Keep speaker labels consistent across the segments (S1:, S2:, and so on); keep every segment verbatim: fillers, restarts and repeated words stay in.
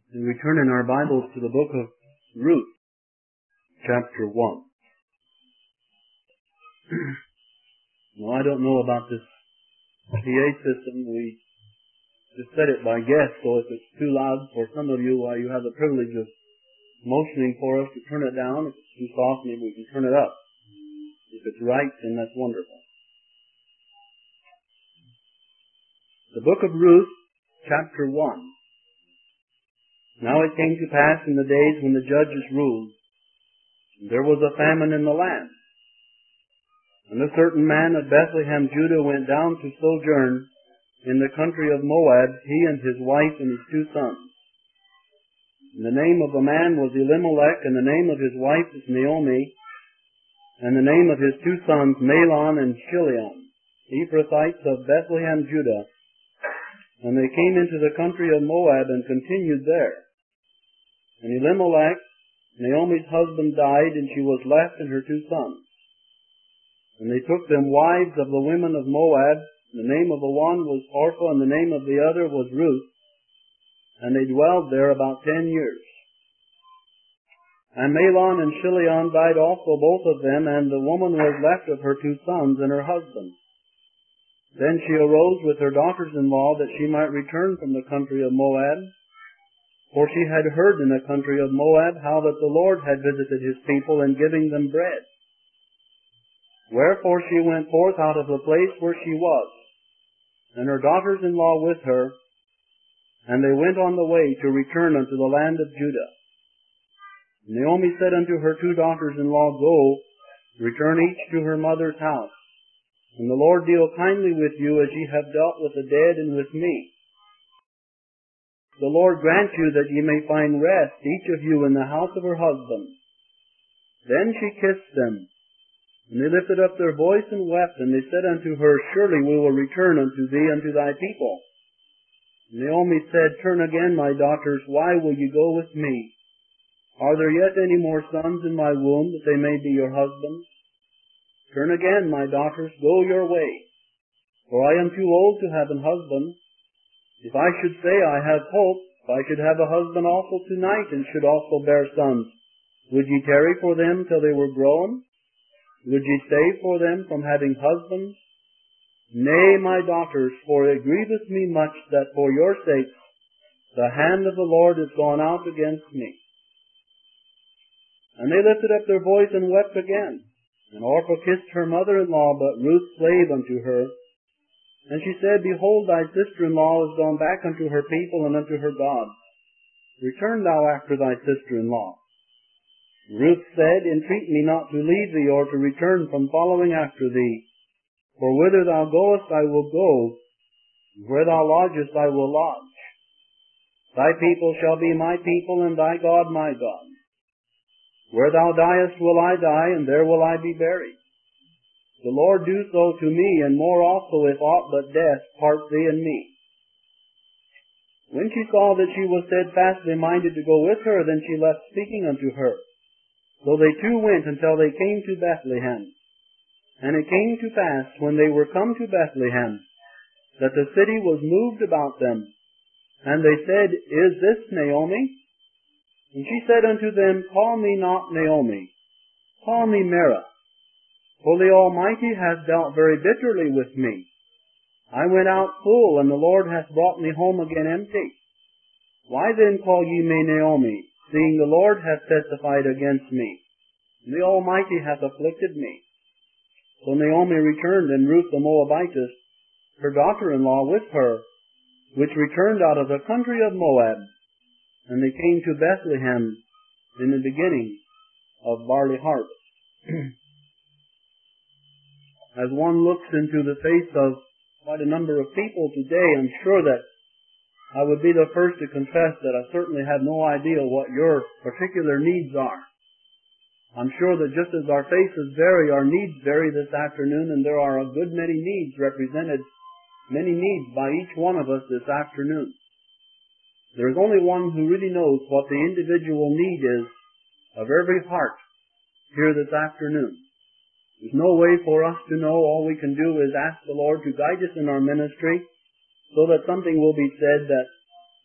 S1: And we turn in our Bibles to the book of Ruth, chapter one. Now, I don't know about this P A system. We just set it by guess, so if it's too loud for some of you, why, you have the privilege of motioning for us to turn it down. If it's too soft, maybe we can turn it up. If it's right, then that's wonderful. The book of Ruth, chapter one. Now it came to pass in the days when the judges ruled, and there was a famine in the land. And a certain man of Bethlehem, Judah, went down to sojourn in the country of Moab, he and his wife and his two sons. And the name of the man was Elimelech, and the name of his wife is Naomi, and the name of his two sons Mahlon and Chilion, Ephrathites of Bethlehem, Judah. And they came into the country of Moab and continued there. And Elimelech, Naomi's husband, died, and she was left and her two sons. And they took them wives of the women of Moab. The name of the one was Orpah, and the name of the other was Ruth. And they dwelled there about ten years. And Mahlon and Chilion died also, both of them, and the woman was left of her two sons and her husband. Then she arose with her daughters-in-law that she might return from the country of Moab. For she had heard in the country of Moab how that the Lord had visited his people in giving them bread. Wherefore she went forth out of the place where she was, and her daughters-in-law with her, and they went on the way to return unto the land of Judah. Naomi said unto her two daughters-in-law, Go, return each to her mother's house, and the Lord deal kindly with you as ye have dealt with the dead and with me. The Lord grant you that ye may find rest, each of you in the house of her husband. Then she kissed them, and they lifted up their voice and wept, and they said unto her, Surely we will return unto thee, unto thy people. Naomi said, Turn again, my daughters, why will ye go with me? Are there yet any more sons in my womb, that they may be your husbands? Turn again, my daughters, go your way, for I am too old to have an husband. If I should say I have hope, if I should have a husband also tonight, and should also bear sons, would ye tarry for them till they were grown? Would ye stay for them from having husbands? Nay, my daughters, for it grieveth me much that for your sakes the hand of the Lord is gone out against me. And they lifted up their voice and wept again. And Orpah kissed her mother-in-law, but Ruth clave unto her. And she said, Behold, thy sister-in-law is gone back unto her people and unto her God. Return thou after thy sister-in-law. Ruth said, Entreat me not to leave thee, or to return from following after thee. For whither thou goest I will go, and where thou lodgest I will lodge. Thy people shall be my people, and thy God my God. Where thou diest will I die, and there will I be buried. The Lord do so to me, and more also, if aught but death part thee and me. When she saw that she was steadfastly minded to go with her, then she left speaking unto her. So they two went until they came to Bethlehem. And it came to pass, when they were come to Bethlehem, that the city was moved about them. And they said, Is this Naomi? And she said unto them, Call me not Naomi, call me Mara. For the Almighty hath dealt very bitterly with me. I went out full, and the Lord hath brought me home again empty. Why then call ye me Naomi, seeing the Lord hath testified against me, and the Almighty hath afflicted me? So Naomi returned, and Ruth the Moabitess, her daughter-in-law, with her, which returned out of the country of Moab. And they came to Bethlehem in the beginning of barley harvest. As one looks into the face of quite a number of people today, I'm sure that I would be the first to confess that I certainly have no idea what your particular needs are. I'm sure that just as our faces vary, our needs vary this afternoon, and there are a good many needs represented, many needs by each one of us this afternoon. There is only one who really knows what the individual need is of every heart here this afternoon. There's no way for us to know. All we can do is ask the Lord to guide us in our ministry so that something will be said that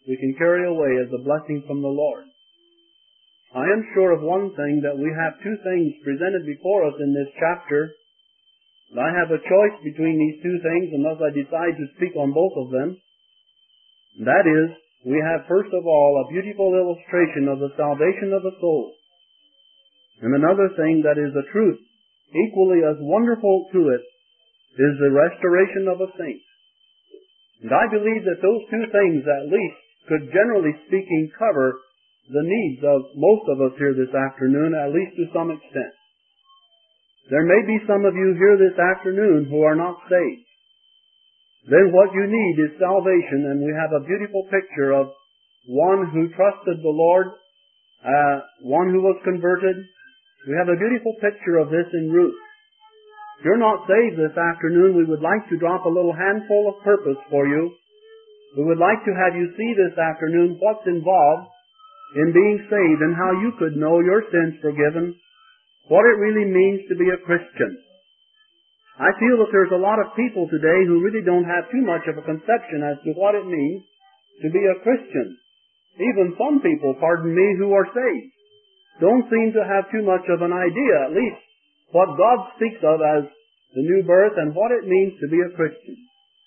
S1: we can carry away as a blessing from the Lord. I am sure of one thing, that we have two things presented before us in this chapter. And I have a choice between these two things unless I decide to speak on both of them. And that is, we have first of all a beautiful illustration of the salvation of the soul. And another thing that is a truth equally as wonderful to it is the restoration of a saint. And I believe that those two things at least could, generally speaking, cover the needs of most of us here this afternoon, at least to some extent. There may be some of you here this afternoon who are not saved. Then what you need is salvation, and we have a beautiful picture of one who trusted the Lord, uh, one who was converted. We have a beautiful picture of this in Ruth. If you're not saved this afternoon, we would like to drop a little handful of purpose for you. We would like to have you see this afternoon what's involved in being saved and how you could know your sins forgiven, what it really means to be a Christian. I feel that there's a lot of people today who really don't have too much of a conception as to what it means to be a Christian. Even some people, pardon me, who are saved, don't seem to have too much of an idea, at least what God speaks of as the new birth and what it means to be a Christian.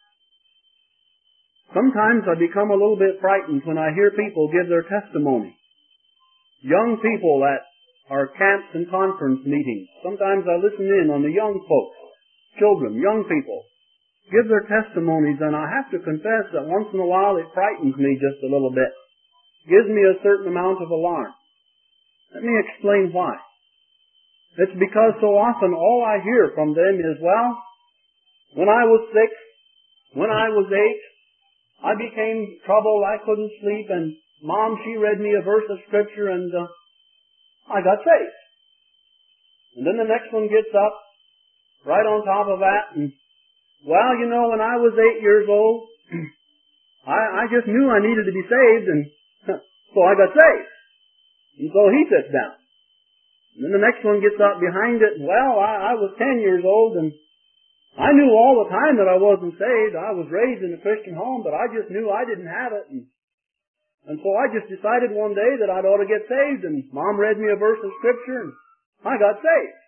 S1: Sometimes I become a little bit frightened when I hear people give their testimony. Young people at our camps and conference meetings. Sometimes I listen in on the young folks, children, young people, give their testimonies, and I have to confess that once in a while it frightens me just a little bit. Gives me a certain amount of alarm. Let me explain why. It's because so often all I hear from them is, well, when I was six, when I was eight, I became troubled, I couldn't sleep, and Mom, she read me a verse of Scripture, and uh, I got saved. And then the next one gets up, right on top of that, and, well, you know, when I was eight years old, I, I just knew I needed to be saved, and so I got saved. And so he sits down. And then the next one gets up behind it, well, I, I was ten years old, and I knew all the time that I wasn't saved. I was raised in a Christian home, but I just knew I didn't have it. And, and so I just decided one day that I'd ought to get saved, and Mom read me a verse of Scripture, and I got saved.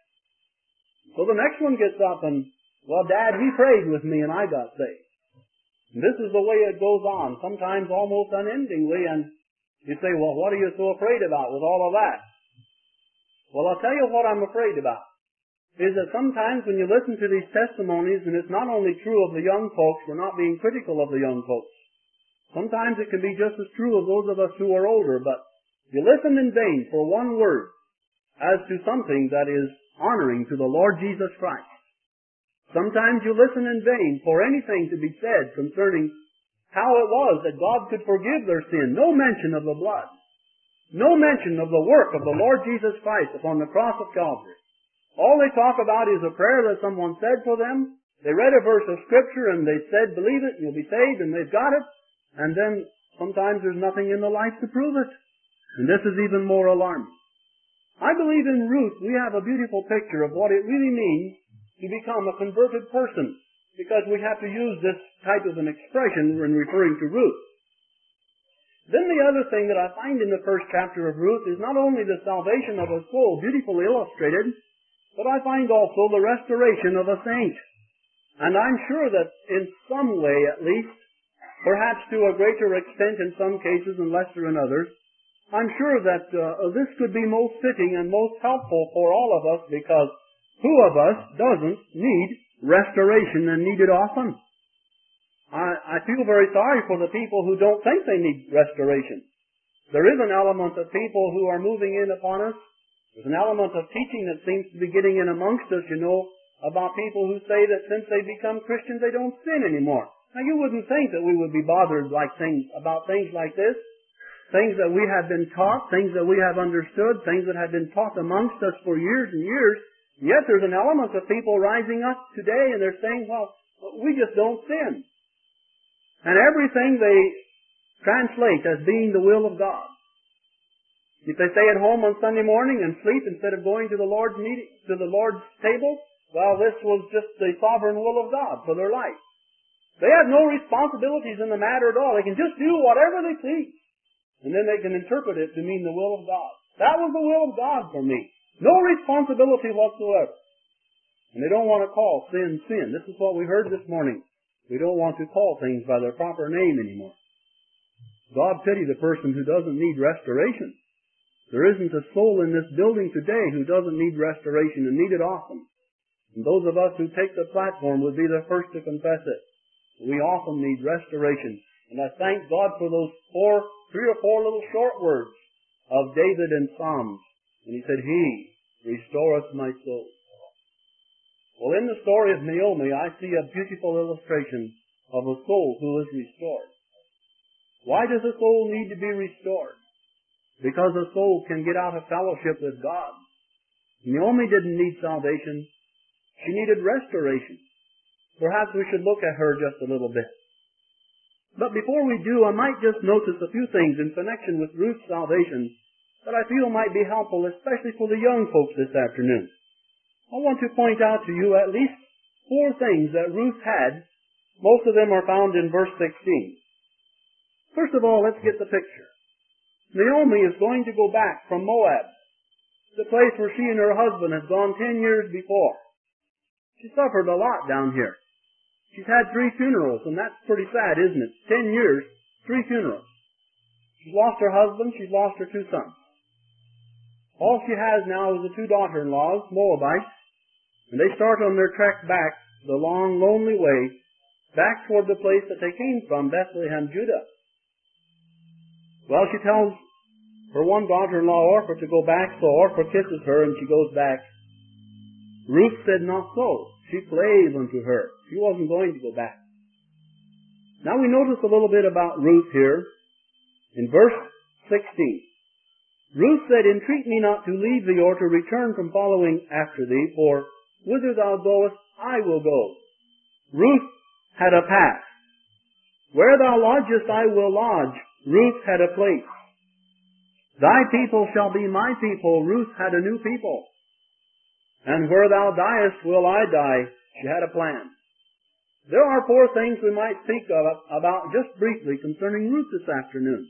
S1: So the next one gets up and, well, Dad, he prayed with me, and I got saved. And this is the way it goes on, sometimes almost unendingly, and you say, well, what are you so afraid about with all of that? Well, I'll tell you what I'm afraid about. Is that sometimes when you listen to these testimonies, and it's not only true of the young folks, we're not being critical of the young folks. Sometimes it can be just as true of those of us who are older, but you listen in vain for one word as to something that is honoring to the Lord Jesus Christ. Sometimes you listen in vain for anything to be said concerning how it was that God could forgive their sin. No mention of the blood. No mention of the work of the Lord Jesus Christ upon the cross of Calvary. All they talk about is a prayer that someone said for them. They read a verse of Scripture and they said, believe it, you'll be saved, and they've got it. And then sometimes there's nothing in the life to prove it. And this is even more alarming. I believe in Ruth we have a beautiful picture of what it really means to become a converted person, because we have to use this type of an expression when referring to Ruth. Then the other thing that I find in the first chapter of Ruth is not only the salvation of a soul, beautifully illustrated, but I find also the restoration of a saint. And I'm sure that in some way at least, perhaps to a greater extent in some cases and lesser in others, I'm sure that uh, this could be most fitting and most helpful for all of us, because who of us doesn't need restoration and need it often? I, I feel very sorry for the people who don't think they need restoration. There is an element of people who are moving in upon us. There's an element of teaching that seems to be getting in amongst us, you know, about people who say that since they become Christians, they don't sin anymore. Now, you wouldn't think that we would be bothered like things about things like this, things that we have been taught, things that we have understood, things that have been taught amongst us for years and years. And yet there's an element of people rising up today, and they're saying, well, we just don't sin. And everything they translate as being the will of God. If they stay at home on Sunday morning and sleep instead of going to the Lord's meeting, to the Lord's table, well, this was just the sovereign will of God for their life. They have no responsibilities in the matter at all. They can just do whatever they please. And then they can interpret it to mean the will of God. That was the will of God for me. No responsibility whatsoever. And they don't want to call sin, sin. This is what we heard this morning. We don't want to call things by their proper name anymore. God pity the person who doesn't need restoration. There isn't a soul in this building today who doesn't need restoration and need it often. And those of us who take the platform would be the first to confess it. We often need restoration. And I thank God for those four, three or four little short words of David in Psalms. And he said, He restoreth my soul. Well, in the story of Naomi, I see a beautiful illustration of a soul who is restored. Why does a soul need to be restored? Because a soul can get out of fellowship with God. Naomi didn't need salvation. She needed restoration. Perhaps we should look at her just a little bit. But before we do, I might just notice a few things in connection with Ruth's salvation that I feel might be helpful, especially for the young folks this afternoon. I want to point out to you at least four things that Ruth had. Most of them are found in verse sixteen. First of all, let's get the picture. Naomi is going to go back from Moab, the place where she and her husband had gone ten years before. She suffered a lot down here. She's had three funerals, and that's pretty sad, isn't it? Ten years, three funerals. She's lost her husband, she's lost her two sons. All she has now is the two daughter-in-laws, Moabites, and they start on their trek back the long, lonely way, back toward the place that they came from, Bethlehem, Judah. Well, she tells her one daughter-in-law, Orpah, to go back, so Orpah kisses her and she goes back. Ruth said not so. She clave unto her. She wasn't going to go back. Now we notice a little bit about Ruth here in verse sixteen. Ruth said, Entreat me not to leave thee or to return from following after thee, for whither thou goest, I will go. Ruth had a path. Where thou lodgest, I will lodge. Ruth had a place. Thy people shall be my people. Ruth had a new people. And where thou diest will I die. She had a plan. There are four things we might speak of about just briefly concerning Ruth this afternoon.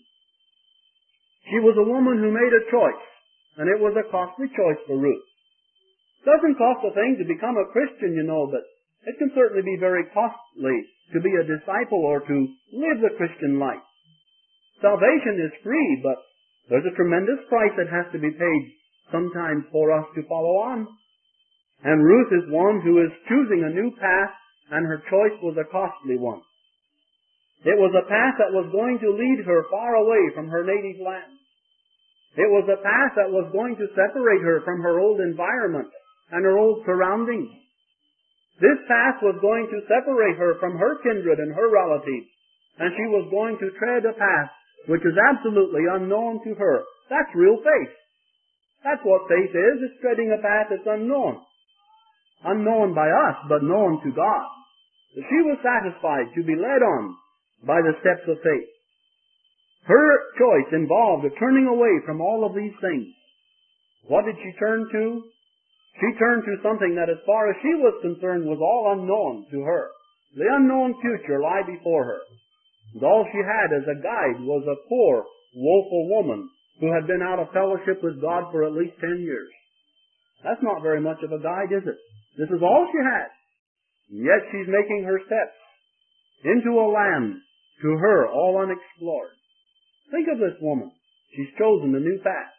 S1: She was a woman who made a choice, and it was a costly choice for Ruth. It doesn't cost a thing to become a Christian, you know, but it can certainly be very costly to be a disciple or to live the Christian life. Salvation is free, but there's a tremendous price that has to be paid sometimes for us to follow on. And Ruth is one who is choosing a new path, and her choice was a costly one. It was a path that was going to lead her far away from her native land. It was a path that was going to separate her from her old environment and her old surroundings. This path was going to separate her from her kindred and her relatives, and she was going to tread a path which is absolutely unknown to her. That's real faith. That's what faith is. It's treading a path that's unknown. Unknown by us, but known to God. But she was satisfied to be led on by the steps of faith. Her choice involved a turning away from all of these things. What did she turn to? She turned to something that, as far as she was concerned, was all unknown to her. The unknown future lay before her. And all she had as a guide was a poor, woeful woman who had been out of fellowship with God for at least ten years. That's not very much of a guide, is it? This is all she had. And yet she's making her steps into a land, to her, all unexplored. Think of this woman. She's chosen a new path.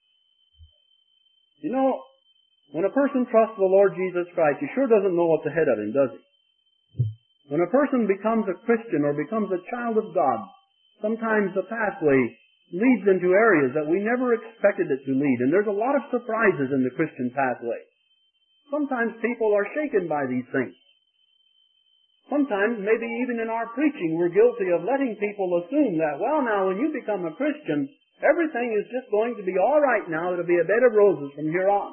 S1: You know, when a person trusts the Lord Jesus Christ, he sure doesn't know what's ahead of him, does he? When a person becomes a Christian or becomes a child of God, sometimes the pathway leads into areas that we never expected it to lead. And there's a lot of surprises in the Christian pathway. Sometimes people are shaken by these things. Sometimes, maybe even in our preaching, we're guilty of letting people assume that, well, now, when you become a Christian, everything is just going to be all right now. It'll be a bed of roses from here on.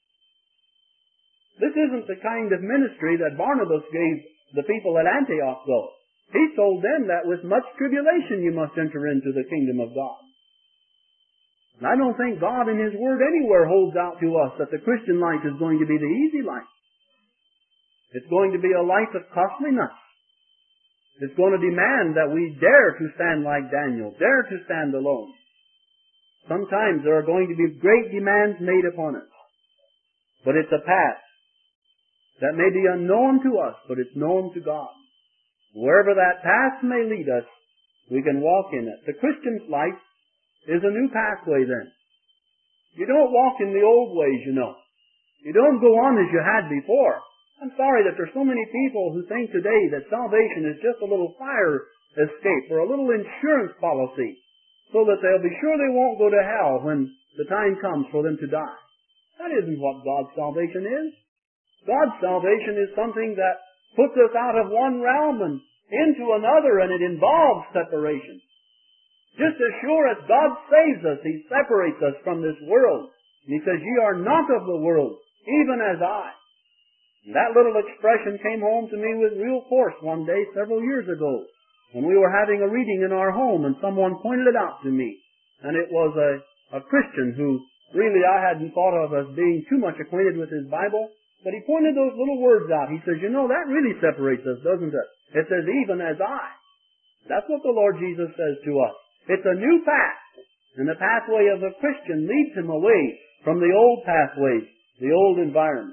S1: This isn't the kind of ministry that Barnabas gave the people at Antioch, though. He told them that with much tribulation you must enter into the kingdom of God. And I don't think God in His Word anywhere holds out to us that the Christian life is going to be the easy life. It's going to be a life of costliness. It's going to demand that we dare to stand like Daniel, dare to stand alone. Sometimes there are going to be great demands made upon us. But it's a path that may be unknown to us, but it's known to God. Wherever that path may lead us, we can walk in it. The Christian's life is a new pathway then. You don't walk in the old ways, you know. You don't go on as you had before. I'm sorry that there's so many people who think today that salvation is just a little fire escape or a little insurance policy so that they'll be sure they won't go to hell when the time comes for them to die. That isn't what God's salvation is. God's salvation is something that puts us out of one realm and into another, and it involves separation. Just as sure as God saves us, He separates us from this world. And He says, "Ye are not of the world, even as I." And that little expression came home to me with real force one day several years ago when we were having a reading in our home, and someone pointed it out to me. And it was a, a Christian who really I hadn't thought of as being too much acquainted with his Bible, but he pointed those little words out. He says, "You know, that really separates us, doesn't it? It says, 'even as I.'" That's what the Lord Jesus says to us. It's a new path, and the pathway of the Christian leads him away from the old pathways, the old environment.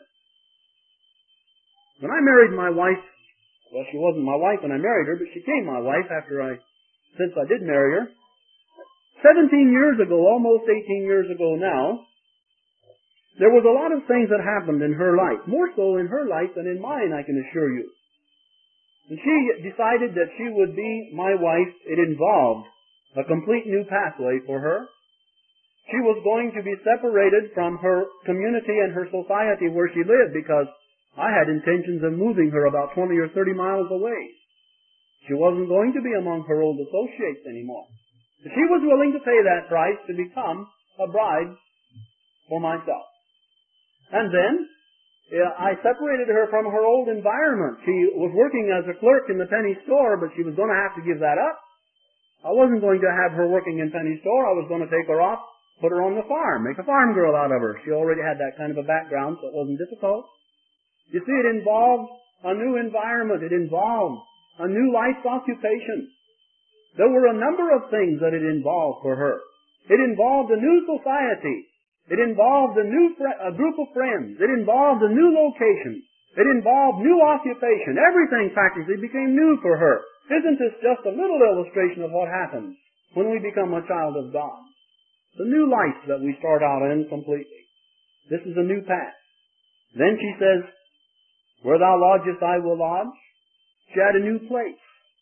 S1: When I married my wife, well, she wasn't my wife when I married her, but she became my wife after I, since I did marry her. Seventeen years ago, almost eighteen years ago now, there was a lot of things that happened in her life, more so in her life than in mine, I can assure you. And she decided that she would be my wife. It involved a complete new pathway for her. She was going to be separated from her community and her society where she lived because I had intentions of moving her about twenty or thirty miles away. She wasn't going to be among her old associates anymore. She was willing to pay that price to become a bride for myself. And then yeah, I separated her from her old environment. She was working as a clerk in the penny store, but she was going to have to give that up. I wasn't going to have her working in penny store. I was going to take her off, put her on the farm, make a farm girl out of her. She already had that kind of a background, so it wasn't difficult. You see, it involved a new environment. It involved a new life's occupation. There were a number of things that it involved for her. It involved a new society. It involved a new fr- a group of friends. It involved a new location. It involved new occupation. Everything practically became new for her. Isn't this just a little illustration of what happens when we become a child of God? The new life that we start out in completely. This is a new path. Then she says, "Where thou lodgest, I will lodge." She had a new place.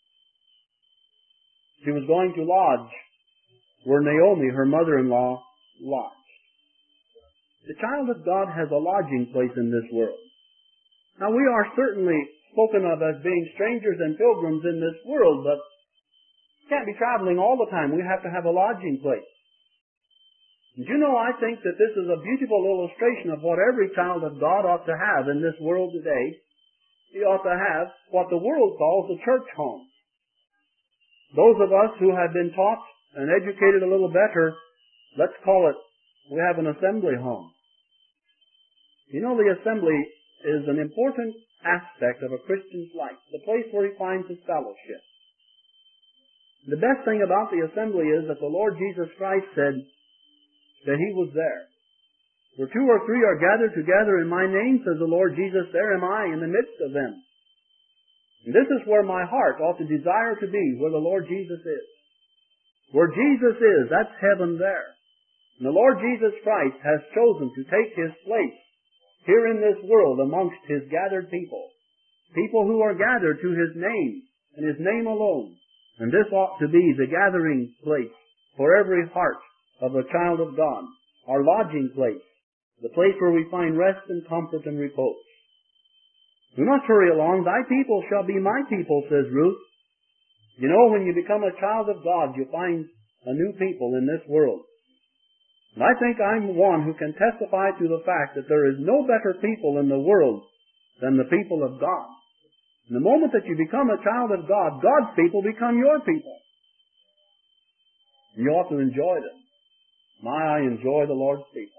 S1: She was going to lodge where Naomi, her mother-in-law, lodged. The child of God has a lodging place in this world. Now, we are certainly spoken of as being strangers and pilgrims in this world, but we can't be traveling all the time. We have to have a lodging place. And you know, I think that this is a beautiful illustration of what every child of God ought to have in this world today. He ought to have what the world calls a church home. Those of us who have been taught and educated a little better, let's call it, we have an assembly home. You know, the assembly is an important aspect of a Christian's life, the place where he finds his fellowship. The best thing about the assembly is that the Lord Jesus Christ said that He was there. Where two or three are gathered together in my name, says the Lord Jesus, there am I in the midst of them. And this is where my heart ought to desire to be, where the Lord Jesus is. Where Jesus is, that's heaven there. And the Lord Jesus Christ has chosen to take His place here in this world amongst His gathered people. People who are gathered to His name and His name alone. And this ought to be the gathering place for every heart of a child of God. Our lodging place. The place where we find rest and comfort and repose. We must hurry along. Thy people shall be my people, says Ruth. You know, when you become a child of God, you find a new people in this world. And I think I'm one who can testify to the fact that there is no better people in the world than the people of God. And the moment that you become a child of God, God's people become your people. And you ought to enjoy them. My, I enjoy the Lord's people.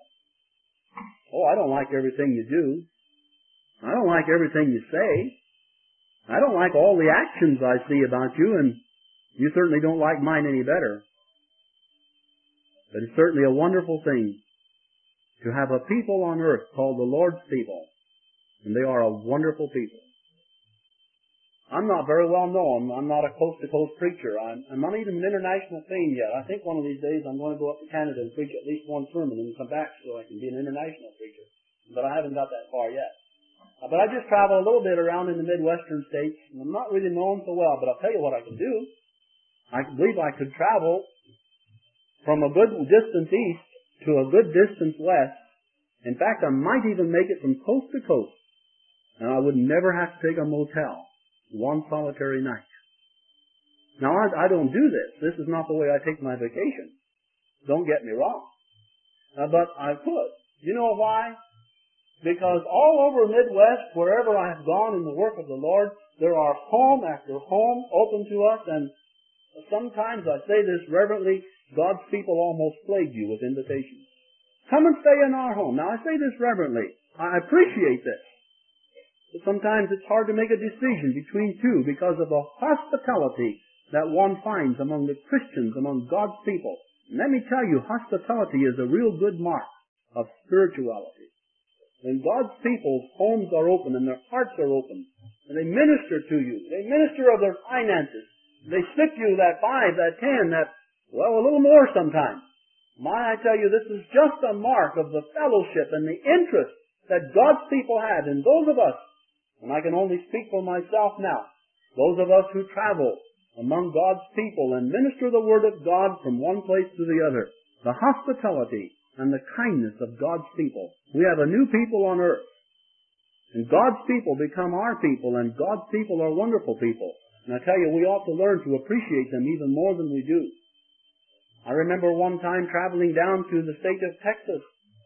S1: Oh, I don't like everything you do. I don't like everything you say. I don't like all the actions I see about you, and you certainly don't like mine any better. But it's certainly a wonderful thing to have a people on earth called the Lord's people. And they are a wonderful people. I'm not very well known. I'm not a coast-to-coast preacher. I'm, I'm not even an international fame yet. I think one of these days I'm going to go up to Canada and preach at least one sermon and come back so I can be an international preacher. But I haven't got that far yet. Uh, but I just travel a little bit around in the Midwestern states, and I'm not really known so well, but I'll tell you what I can do. I believe I could travel from a good distance east to a good distance west. In fact, I might even make it from coast to coast, and I would never have to take a motel one solitary night. Now, I, I don't do this. This is not the way I take my vacation. Don't get me wrong. Uh, but I could. You know why? Because all over Midwest, wherever I have gone in the work of the Lord, there are home after home open to us, and sometimes, I say this reverently, God's people almost plague you with invitations. Come and stay in our home. Now, I say this reverently. I appreciate this. But sometimes it's hard to make a decision between two because of the hospitality that one finds among the Christians, among God's people. And let me tell you, hospitality is a real good mark of spirituality. When God's people's homes are open and their hearts are open, and they minister to you, they minister of their finances, they slip you that five, that ten, that, well, a little more sometimes. My, I tell you, this is just a mark of the fellowship and the interest that God's people have in those of us, and I can only speak for myself now, those of us who travel among God's people and minister the Word of God from one place to the other, the hospitality and the kindness of God's people. We have a new people on earth, and God's people become our people, and God's people are wonderful people. And I tell you, we ought to learn to appreciate them even more than we do. I remember one time traveling down to the state of Texas.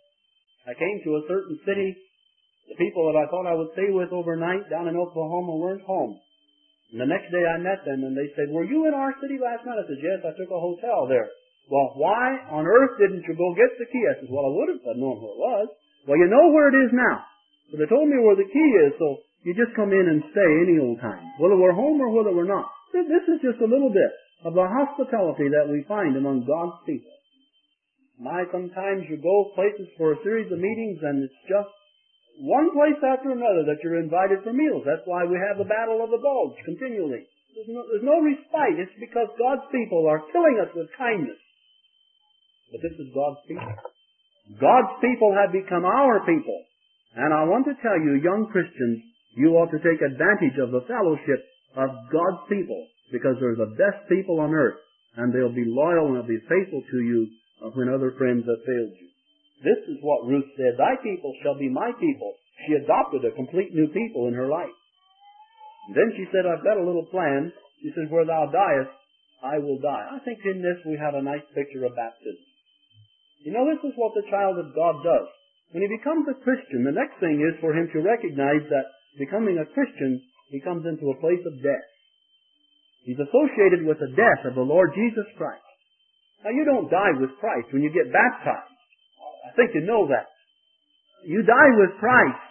S1: I came to a certain city. The people that I thought I would stay with overnight down in Oklahoma weren't home. And the next day I met them and they said, "Were you in our city last night?" I said, "Yes, I took a hotel there." "Well, why on earth didn't you go get the key?" I said, "Well, I would have if I'd known where it was." "Well, you know where it is now. So they told me where the key is, so you just come in and stay any old time, whether we're home or whether we're not." This is just a little bit of the hospitality that we find among God's people. My, sometimes you go places for a series of meetings and it's just one place after another that you're invited for meals. That's why we have the Battle of the Bulge continually. There's no, there's no respite. It's because God's people are killing us with kindness. But this is God's people. God's people have become our people. And I want to tell you, young Christians, you ought to take advantage of the fellowship of God's people, because they're the best people on earth, and they'll be loyal and they'll be faithful to you when other friends have failed you. This is what Ruth said, "Thy people shall be my people." She adopted a complete new people in her life. And then she said, "I've got a little plan." She says, "Where thou diest, I will die." I think in this we have a nice picture of baptism. You know, this is what the child of God does. When he becomes a Christian, the next thing is for him to recognize that becoming a Christian, he comes into a place of death. He's associated with the death of the Lord Jesus Christ. Now, you don't die with Christ when you get baptized. I think you know that. You die with Christ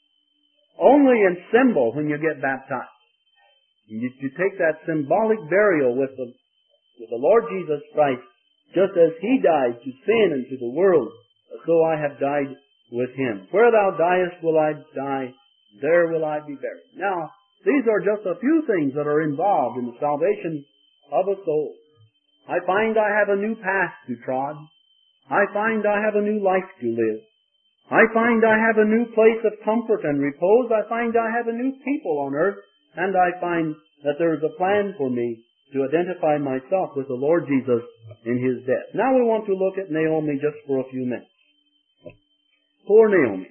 S1: only in symbol when you get baptized. You, you take that symbolic burial with the, with the Lord Jesus Christ, just as He died to sin and to the world, so I have died with Him. Where thou diest will I die, there will I be buried. Now, these are just a few things that are involved in the salvation of a soul. I find I have a new path to trod. I find I have a new life to live. I find I have a new place of comfort and repose. I find I have a new people on earth. And I find that there is a plan for me to identify myself with the Lord Jesus in His death. Now we want to look at Naomi just for a few minutes. Poor Naomi.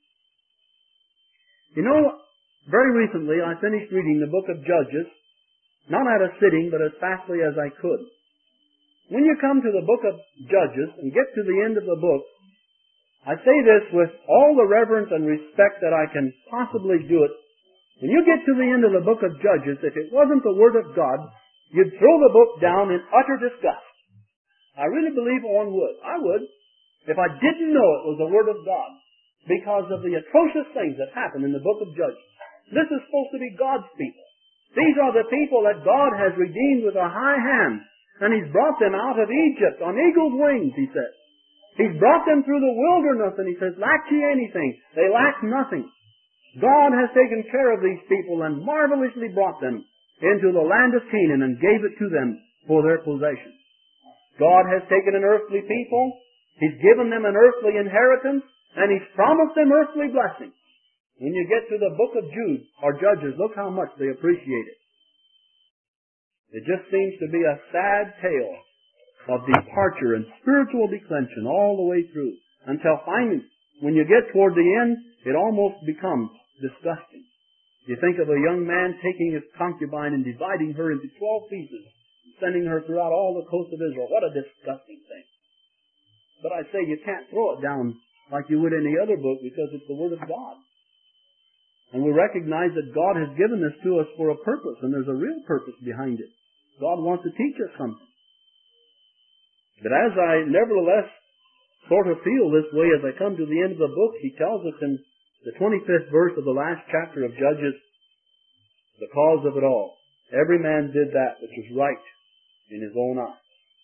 S1: You know, very recently I finished reading the book of Judges, not at a sitting, but as fastly as I could. When you come to the book of Judges and get to the end of the book, I say this with all the reverence and respect that I can possibly do it. When you get to the end of the book of Judges, if it wasn't the Word of God, you'd throw the book down in utter disgust. I really believe one would. I would, if I didn't know it was the Word of God, because of the atrocious things that happen in the book of Judges. This is supposed to be God's people. These are the people that God has redeemed with a high hand, and He's brought them out of Egypt on eagle's wings, He says. He's brought them through the wilderness, and He says, lack ye anything? They lack nothing. God has taken care of these people and marvelously brought them into the land of Canaan and gave it to them for their possession. God has taken an earthly people, He's given them an earthly inheritance, and He's promised them earthly blessings. When you get to the book of Jude, or Judges, look how much they appreciate it. It just seems to be a sad tale of departure and spiritual declension all the way through, until finally, when you get toward the end, it almost becomes disgusting. You think of a young man taking his concubine and dividing her into twelve pieces, sending her throughout all the coast of Israel. What a disgusting thing. But I say you can't throw it down like you would any other book, because it's the Word of God. And we recognize that God has given this to us for a purpose, and there's a real purpose behind it. God wants to teach us something. But as I nevertheless sort of feel this way as I come to the end of the book, He tells us in the twenty-fifth verse of the last chapter of Judges, the cause of it all. Every man did that which was right in his own eyes.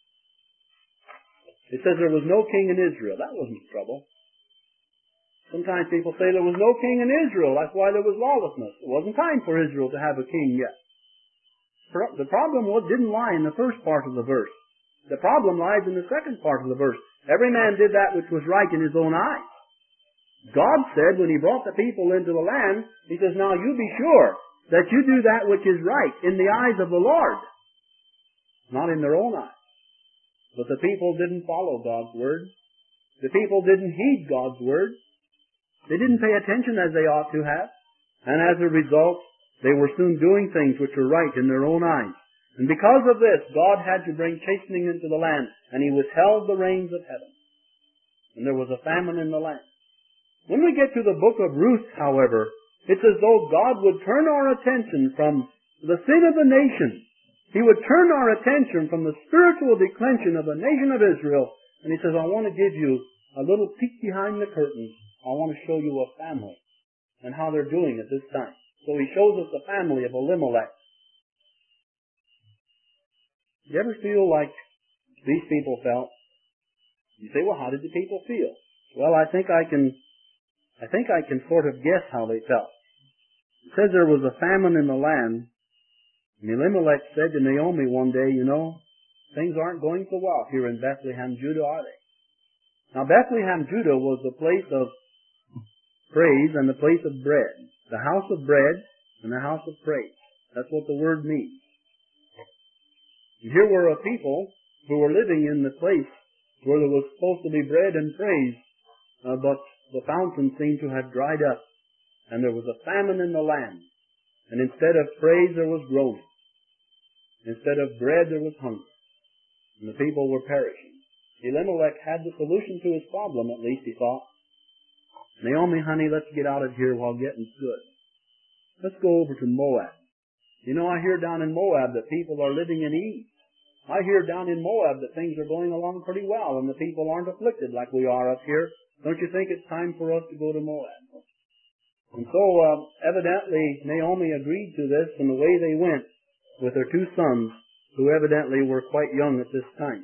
S1: It says there was no king in Israel. That wasn't the trouble. Sometimes people say there was no king in Israel. That's why there was lawlessness. It wasn't time for Israel to have a king yet. The problem didn't lie in the first part of the verse. The problem lies in the second part of the verse. Every man did that which was right in his own eyes. God said when He brought the people into the land, He says, now you be sure that you do that which is right in the eyes of the Lord, not in their own eyes. But the people didn't follow God's word. The people didn't heed God's word. They didn't pay attention as they ought to have. And as a result, they were soon doing things which were right in their own eyes. And because of this, God had to bring chastening into the land, and He withheld the rains of heaven. And there was a famine in the land. When we get to the book of Ruth, however, it's as though God would turn our attention from the sin of the nation. He would turn our attention from the spiritual declension of the nation of Israel, and He says, I want to give you a little peek behind the curtain. I want to show you a family and how they're doing at this time. So He shows us the family of Elimelech. You ever feel like these people felt? You say, well, how did the people feel? Well, I think I can, I think I can sort of guess how they felt. It says there was a famine in the land, and Elimelech said to Naomi one day, you know, things aren't going so well here in Bethlehem, Judah, are they? Now, Bethlehem, Judah was the place of praise and the place of bread. The house of bread and the house of praise. That's what the word means. And here were a people who were living in the place where there was supposed to be bread and praise, uh, but the fountain seemed to have dried up, and there was a famine in the land. And instead of praise, there was groaning. Instead of bread, there was hunger. And the people were perishing. Elimelech had the solution to his problem, at least, he thought. Naomi, honey, let's get out of here while getting's good. Let's go over to Moab. You know, I hear down in Moab that people are living in ease. I hear down in Moab that things are going along pretty well and the people aren't afflicted like we are up here. Don't you think it's time for us to go to Moab? And so, uh, evidently, Naomi agreed to this, and away they went with their two sons, who evidently were quite young at this time.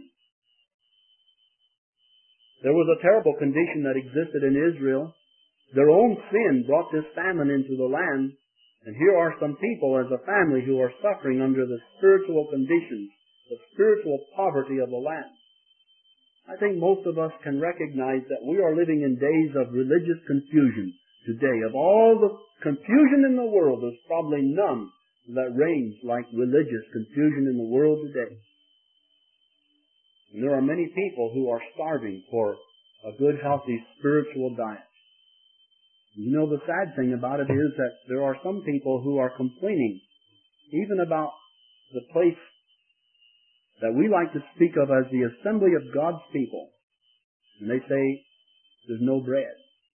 S1: There was a terrible condition that existed in Israel. Their own sin brought this famine into the land, and here are some people as a family who are suffering under the spiritual conditions, the spiritual poverty of the land. I think most of us can recognize that we are living in days of religious confusion today. Of all the confusion in the world, there's probably none that reigns like religious confusion in the world today. And there are many people who are starving for a good, healthy, spiritual diet. You know, the sad thing about it is that there are some people who are complaining even about the place that we like to speak of as the assembly of God's people. And they say, there's no bread.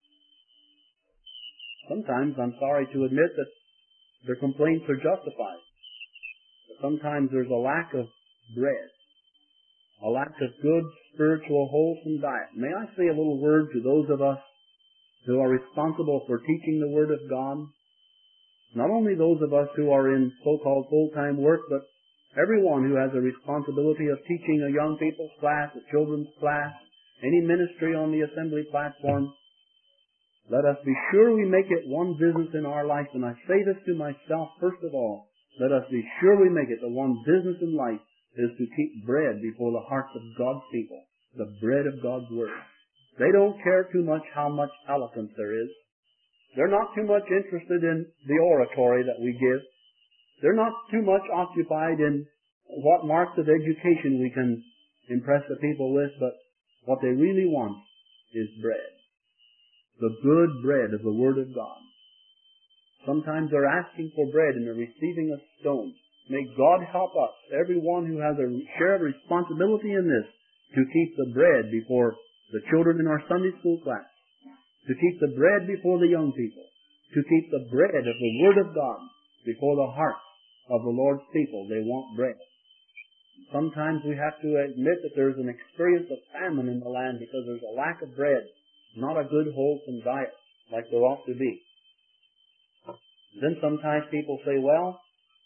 S1: Sometimes, I'm sorry to admit that their complaints are justified. But sometimes there's a lack of bread. A lack of good, spiritual, wholesome diet. May I say a little word to those of us who are responsible for teaching the Word of God? Not only those of us who are in so-called full-time work, but everyone who has a responsibility of teaching a young people's class, a children's class, any ministry on the assembly platform. Let us be sure we make it one business in our life, and I say this to myself first of all. Let us be sure we make it the one business in life is to keep bread before the hearts of God's people, the bread of God's Word. They don't care too much how much eloquence there is. They're not too much interested in the oratory that we give. They're not too much occupied in what marks of education we can impress the people with, but what they really want is bread. The good bread of the Word of God. Sometimes they're asking for bread and they're receiving a stone. May God help us, everyone who has a share of responsibility in this, to keep the bread before the children in our Sunday school class, to keep the bread before the young people, to keep the bread of the Word of God before the hearts of the Lord's people. They want bread. Sometimes we have to admit that there's an experience of famine in the land because there's a lack of bread, not a good wholesome diet like there ought to be. Then sometimes people say, well,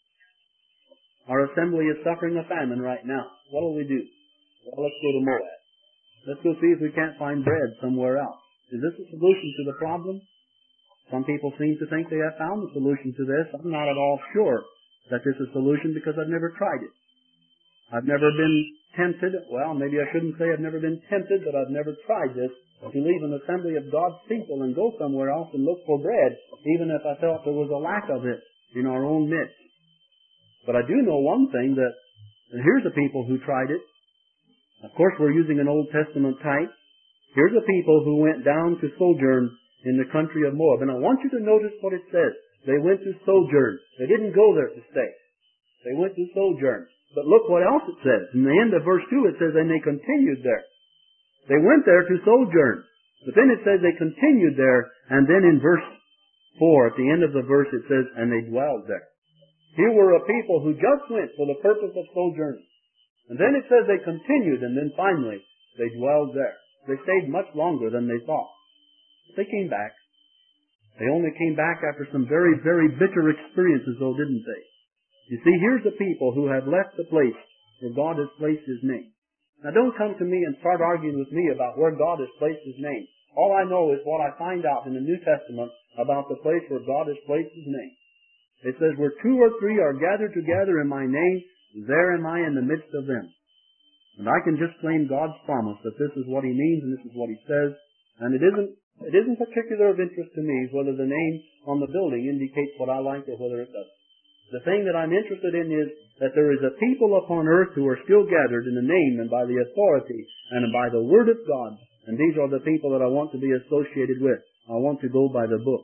S1: our assembly is suffering a famine right now. What will we do? Well, let's go to Moab. Let's go see if we can't find bread somewhere else. Is this a solution to the problem? Some people seem to think they have found the solution to this. I'm not at all sure that this is a solution because I've never tried it. I've never been tempted, well, maybe I shouldn't say I've never been tempted, but I've never tried this, to leave an assembly of God's people and go somewhere else and look for bread, even if I felt there was a lack of it in our own midst. But I do know one thing, that, and here's a people who tried it. Of course, we're using an Old Testament type. Here's a people who went down to sojourn in the country of Moab. And I want you to notice what it says. They went to sojourn. They didn't go there to stay. They went to sojourn. But look what else it says. In the end of verse two, it says, and they continued there. They went there to sojourn. But then it says they continued there, and then in verse four, at the end of the verse, it says, and they dwelled there. Here were a people who just went for the purpose of sojourning. And then it says they continued, and then finally, they dwelled there. They stayed much longer than they thought. But they came back. They only came back after some very, very bitter experiences, though, didn't they? You see, here's a people who have left the place where God has placed His name. Now don't come to me and start arguing with me about where God has placed His name. All I know is what I find out in the New Testament about the place where God has placed His name. It says, where two or three are gathered together in my name, there am I in the midst of them. And I can just claim God's promise that this is what He means and this is what He says. And it isn't, it isn't particular of interest to me whether the name on the building indicates what I like or whether it doesn't. The thing that I'm interested in is that there is a people upon earth who are still gathered in the name and by the authority and by the Word of God. And these are the people that I want to be associated with. I want to go by the book.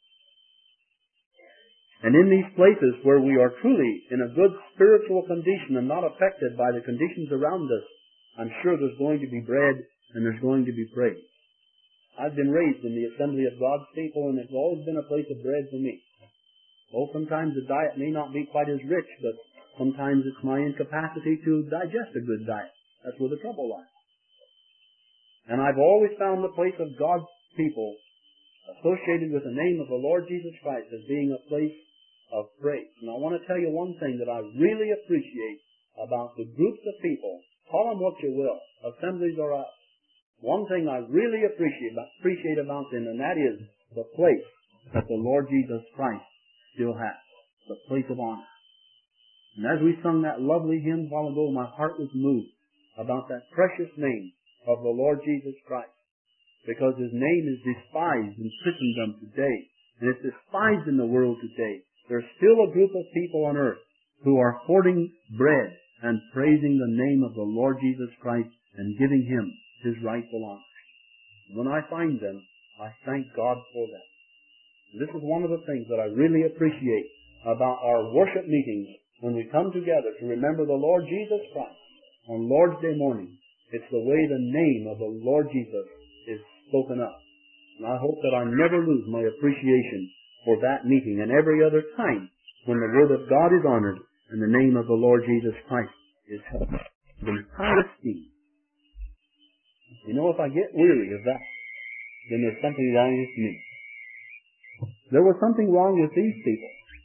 S1: And in these places where we are truly in a good spiritual condition and not affected by the conditions around us, I'm sure there's going to be bread and there's going to be praise. I've been raised in the assembly of God's people, and it's always been a place of bread for me. Oh, sometimes the diet may not be quite as rich, but sometimes it's my incapacity to digest a good diet. That's where the trouble lies. And I've always found the place of God's people associated with the name of the Lord Jesus Christ as being a place of praise. And I want to tell you one thing that I really appreciate about the groups of people. Call them what you will, assemblies or us. One thing I really appreciate, appreciate about them, and that is the place that the Lord Jesus Christ still has, the place of honor. And as we sung that lovely hymn a while ago, my heart was moved about that precious name of the Lord Jesus Christ, because His name is despised in Christendom today, and it's despised in the world today. There's still a group of people on earth who are hoarding bread and praising the name of the Lord Jesus Christ and giving Him His rightful honor. When I find them, I thank God for them. This is one of the things that I really appreciate about our worship meetings when we come together to remember the Lord Jesus Christ on Lord's Day morning. It's the way the name of the Lord Jesus is spoken of. And I hope that I never lose my appreciation for that meeting and every other time when the Word of God is honored and the name of the Lord Jesus Christ is held in high esteem. You know, if I get weary of that, then there's something wrong with me. There was something wrong with these people.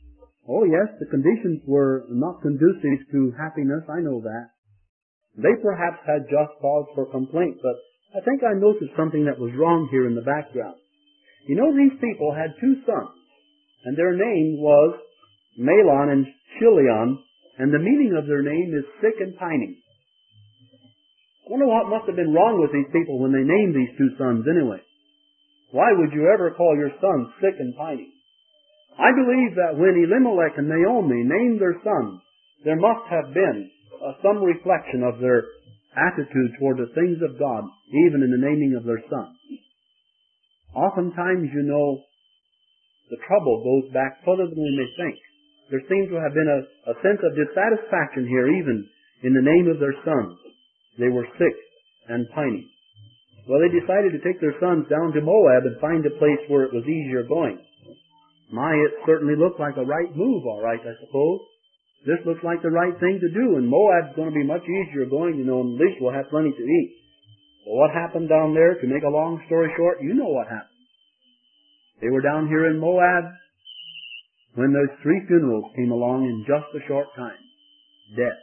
S1: Oh yes, the conditions were not conducive to happiness, I know that. They perhaps had just cause for complaint, but I think I noticed something that was wrong here in the background. You know, these people had two sons, and their name was Mahlon and Chilion, and the meaning of their name is sick and pining. I wonder what must have been wrong with these people when they named these two sons anyway. Why would you ever call your son sick and pining? I believe that when Elimelech and Naomi named their sons, there must have been uh, some reflection of their attitude toward the things of God, even in the naming of their sons. Oftentimes, you know, the trouble goes back further than we may think. There seems to have been a, a sense of dissatisfaction here, even in the name of their sons. They were sick and pining. Well, they decided to take their sons down to Moab and find a place where it was easier going. My, it certainly looked like a right move, all right, I suppose. This looks like the right thing to do, and Moab's going to be much easier going, you know, and at least we'll have plenty to eat. Well, what happened down there, to make a long story short, you know what happened. They were down here in Moab when those three funerals came along in just a short time. Death.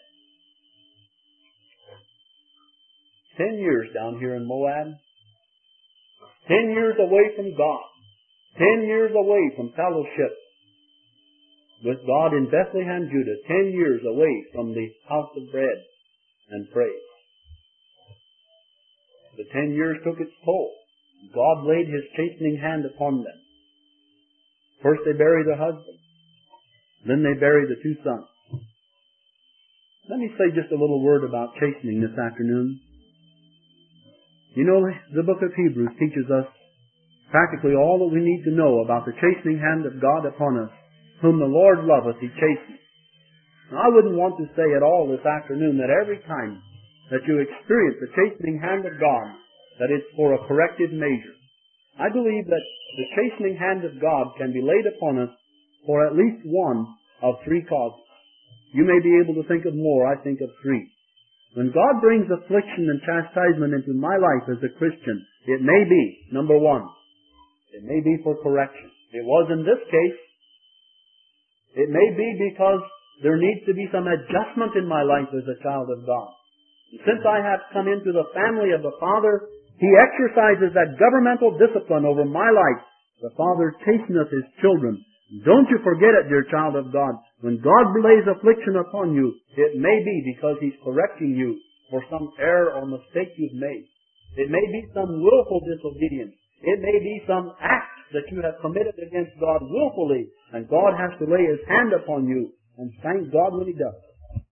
S1: Ten years down here in Moab. Ten years away from God. Ten years away from fellowship with God in Bethlehem, Judah. Ten years away from the house of bread and praise. The ten years took its toll. God laid His chastening hand upon them. First they bury the husband. Then they bury the two sons. Let me say just a little word about chastening this afternoon. You know, the book of Hebrews teaches us practically all that we need to know about the chastening hand of God upon us. Whom the Lord loveth, He chastens. Now, I wouldn't want to say at all this afternoon that every time that you experience the chastening hand of God, that it's for a corrective measure. I believe that the chastening hand of God can be laid upon us for at least one of three causes. You may be able to think of more. I think of three. When God brings affliction and chastisement into my life as a Christian, it may be, number one, it may be for correction. It was in this case. It may be because there needs to be some adjustment in my life as a child of God. And since I have come into the family of the Father, He exercises that governmental discipline over my life. The Father chasteneth His children. Don't you forget it, dear child of God. When God lays affliction upon you, it may be because He's correcting you for some error or mistake you've made. It may be some willful disobedience. It may be some act that you have committed against God willfully, and God has to lay His hand upon you, and thank God when He does.